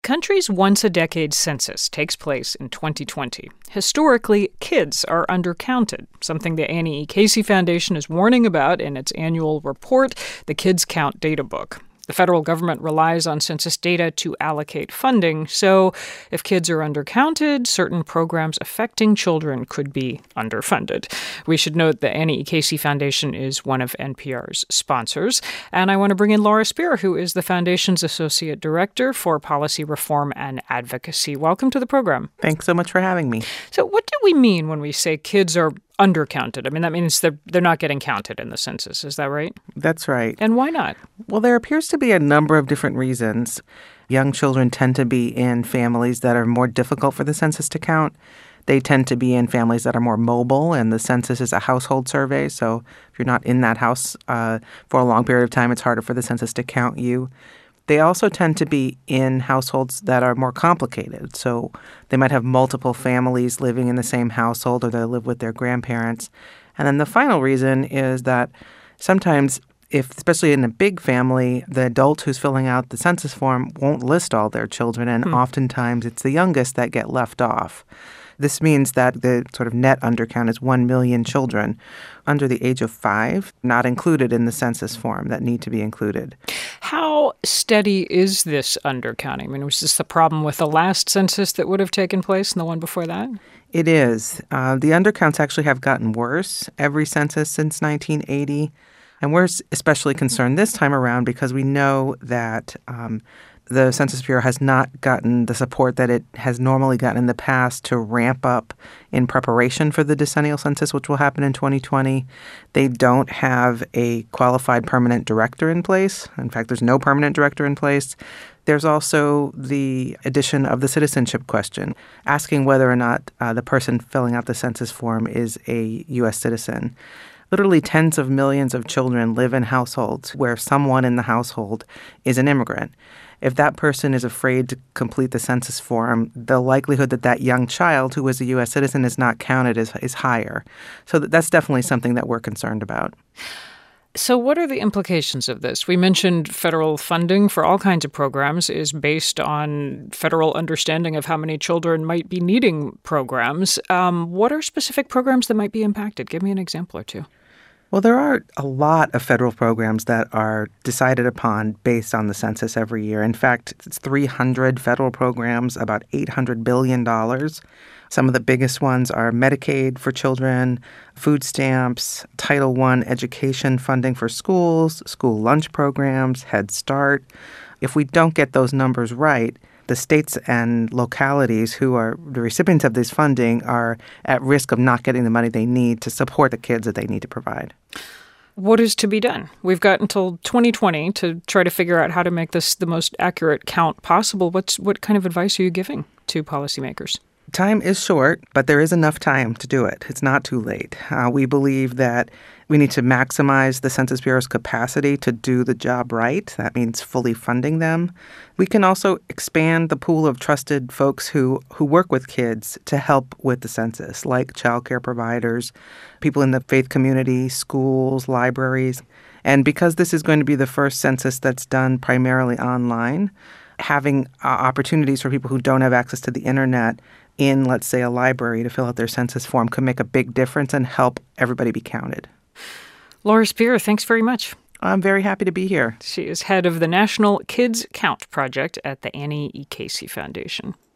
Country's once-a-decade census takes place in 2020. Historically, kids are undercounted, something the Annie E. Casey Foundation is warning about in its annual report, the Kids Count Data Book. The federal government relies on census data to allocate funding, so if kids are undercounted, certain programs affecting children could be underfunded. We should note the Annie E. Casey Foundation is one of NPR's sponsors, and I want to bring in Laura Spear, who is the foundation's Associate Director for Policy Reform and Advocacy. Welcome to the program. Thanks so much for having me. So what do we mean when we say kids are undercounted? I mean, that means they're not getting counted in the census. Is that right? That's right. And why not? Well, there appears to be a number of different reasons. Young children tend to be in families that are more difficult for the census to count. They tend to be in families that are more mobile, and the census is a household survey. So if you're not in that house for a long period of time, it's harder for the census to count you. They also tend to be in households that are more complicated. So they might have multiple families living in the same household, or they live with their grandparents. And then the final reason is that sometimes, especially in a big family, the adult who's filling out the census form won't list all their children, and oftentimes it's the youngest that get left off. This means that the sort of net undercount is 1 million children under the age of 5, not included in the census form that need to be included. How steady is this undercounting? I mean, was this the problem with the last census that would have taken place and the one before that? It is. The undercounts actually have gotten worse every census since 1980. And we're especially concerned this time around because we know that the Census Bureau has not gotten the support that it has normally gotten in the past to ramp up in preparation for the decennial census, which will happen in 2020. They don't have a qualified permanent director in place. In fact, there's no permanent director in place. There's also the addition of the citizenship question, asking whether or not the person filling out the census form is a U.S. citizen. Literally tens of millions of children live in households where someone in the household is an immigrant. If that person is afraid to complete the census form, the likelihood that that young child who is a U.S. citizen is not counted is higher. So that's definitely something that we're concerned about. So what are the implications of this? We mentioned federal funding for all kinds of programs is based on federal understanding of how many children might be needing programs. What are specific programs that might be impacted? Give me an example or two. Well, there are a lot of federal programs that are decided upon based on the census every year. In fact, it's 300 federal programs, about $800 billion. Some of the biggest ones are Medicaid for children, food stamps, Title I education funding for schools, school lunch programs, Head Start. If we don't get those numbers right, the states and localities who are the recipients of this funding are at risk of not getting the money they need to support the kids that they need to provide. What is to be done? We've got until 2020 to try to figure out how to make this the most accurate count possible. What kind of advice are you giving to policymakers? Time is short, but there is enough time to do it. It's not too late. We believe that we need to maximize the Census Bureau's capacity to do the job right. That means fully funding them. We can also expand the pool of trusted folks who work with kids to help with the census, like child care providers, people in the faith community, schools, libraries. And because this is going to be the first census that's done primarily online, having opportunities for people who don't have access to the internet in, let's say, a library to fill out their census form could make a big difference and help everybody be counted. Laura Spear, thanks very much. I'm very happy to be here. She is head of the National Kids Count Project at the Annie E. Casey Foundation.